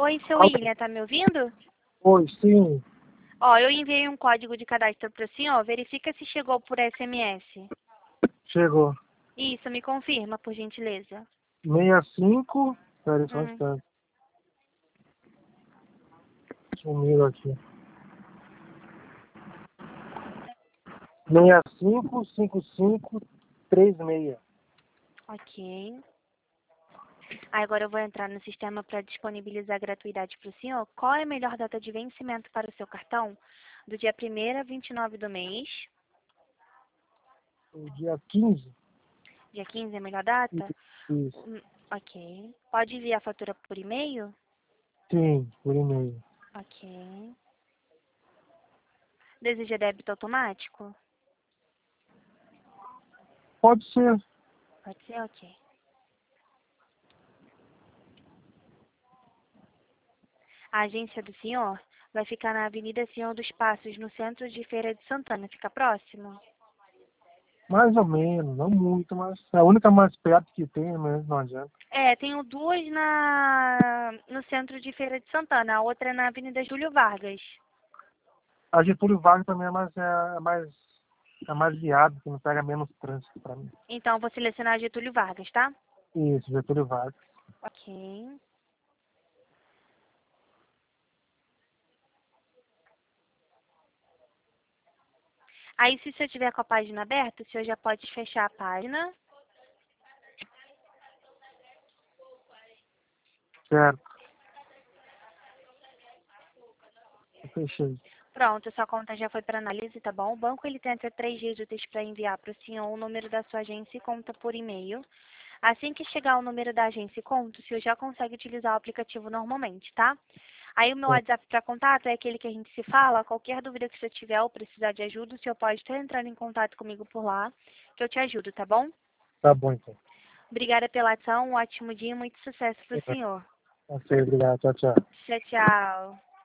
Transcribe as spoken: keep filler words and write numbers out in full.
Oi, seu Alô? William, tá me ouvindo? Oi, sim. Ó, eu enviei um código de cadastro para o senhor. Verifica se chegou por S M S. Chegou. Isso, me confirma, por gentileza. sessenta e cinco. Espera só um Hum. instante. Sumiu aqui. sessenta e cinco, cinquenta e cinco, trinta e seis. Ok. Agora eu vou entrar no sistema para disponibilizar a gratuidade para o senhor. Qual é a melhor data de vencimento para o seu cartão? Do dia primeiro a vinte e nove do mês. O dia quinze. Dia quinze é a melhor data? Isso. Hum, ok. Pode enviar a fatura por e-mail? Sim, por e-mail. Ok. Deseja débito automático? Pode ser. Pode ser, ok. A agência do senhor vai ficar na Avenida Senhor dos Passos, no centro de Feira de Santana. Fica próximo? Mais ou menos, não muito, mas é a única mais perto que tem, mas não adianta. É, tenho duas na no centro de Feira de Santana. A outra é na Avenida Júlio Vargas. A Getúlio Vargas também é mais, é, é mais, é mais viável, que não pega menos trânsito pra mim. Então, vou selecionar a Getúlio Vargas, tá? Isso, Getúlio Vargas. Ok. Aí, se o senhor tiver com a página aberta, o senhor já pode fechar a página. Certo. Eu fechei. Pronto, sua conta já foi para análise, tá bom? O banco ele tem até três dias úteis para enviar para o senhor o número da sua agência e conta por e-mail. Assim que chegar o número da agência e conta, o senhor já consegue utilizar o aplicativo normalmente, tá? Aí o meu Certo. WhatsApp para contato é aquele que a gente se fala. Qualquer dúvida que você tiver ou precisar de ajuda, o senhor pode estar entrando em contato comigo por lá, que eu te ajudo, tá bom? Tá bom, então. Obrigada pela ação, um ótimo dia e muito sucesso para o senhor. Ok, obrigado. Tchau, tchau. Tchau, tchau.